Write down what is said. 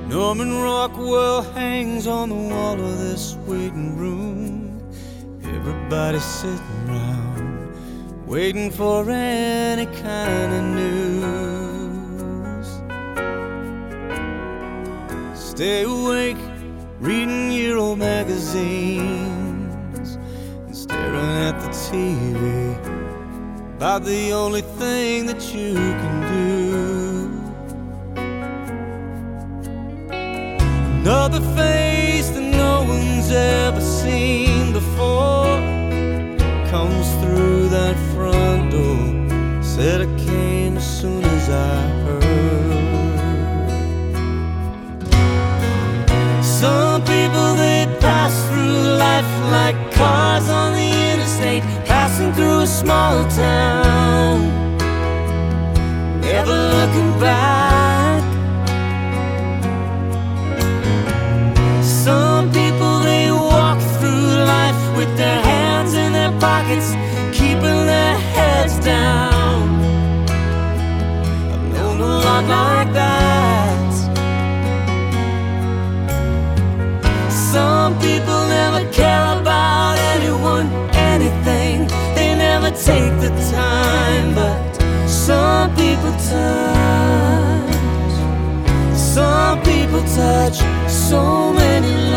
Norman Rockwell hangs on the wall of this waiting room. Everybody sitting round, waiting for any kind of news. Stay awake, reading Euro magazines and staring at the TV, about the only thing that you can do. Another face that no one's ever seen before comes through that front door. Said I came as soon as I heard. Some people, they pass through life like cars on the interstate, passing through a small town, never looking back. Some people, they walk through life with their hands in their pockets, keeping their heads down. I've known a lot like that. Some people never care about anyone, anything. They never take the time, but some people touch. Some people touch so many lives.